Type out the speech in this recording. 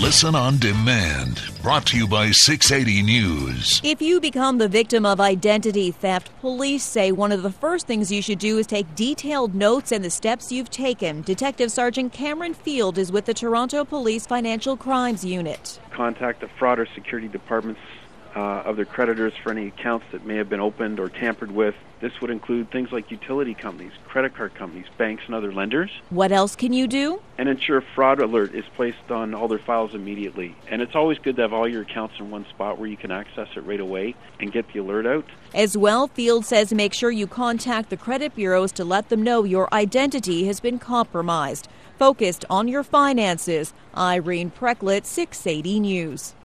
Listen on demand. Brought to you by 680 News. If you become the victim of identity theft, police say one of the first things you should do is take detailed notes and the steps you've taken. Detective Sergeant Cameron Field is with the Toronto Police Financial Crimes Unit. Contact the fraud or security departments of their creditors for any accounts that may have been opened or tampered with. This would include things like utility companies, credit card companies, banks, and other lenders. What else can you do? And ensure fraud alert is placed on all their files immediately. And it's always good to have all your accounts in one spot where you can access it right away and get the alert out. As well, Field says make sure you contact the credit bureaus to let them know your identity has been compromised. Focused on your finances, Irene Precklett, 680 News.